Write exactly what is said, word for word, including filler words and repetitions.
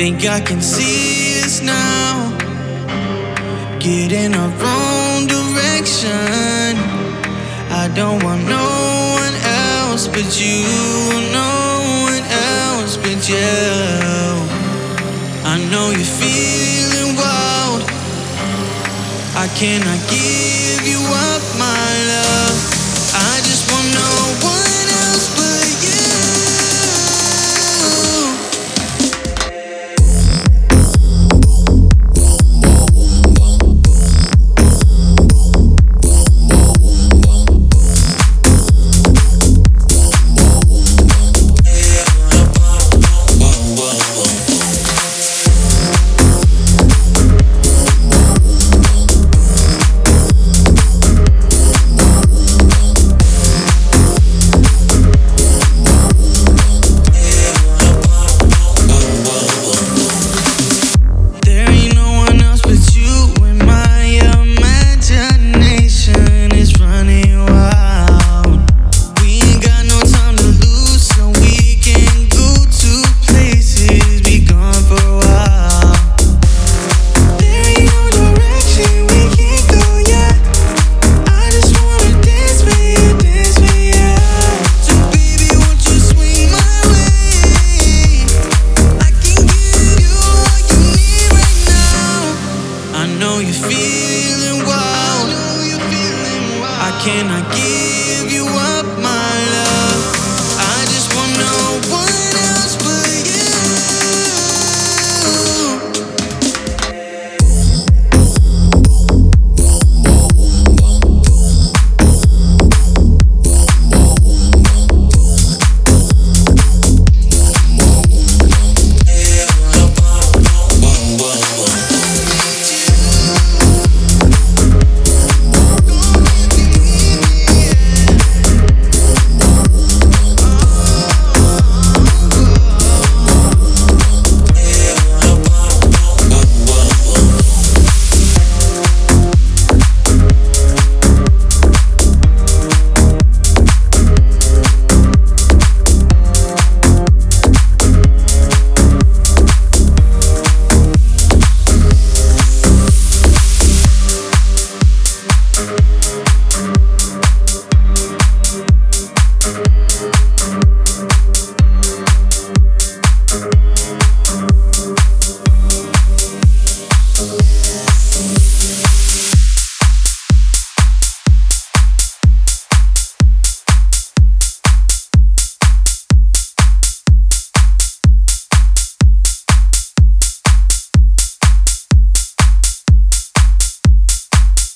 Think I can see us now, get in our own direction. I don't want no one else but you, no one else but you. I know you're feeling wild, I cannot give you up my love. I just want no one else but you. I know you're feeling wild, I cannot give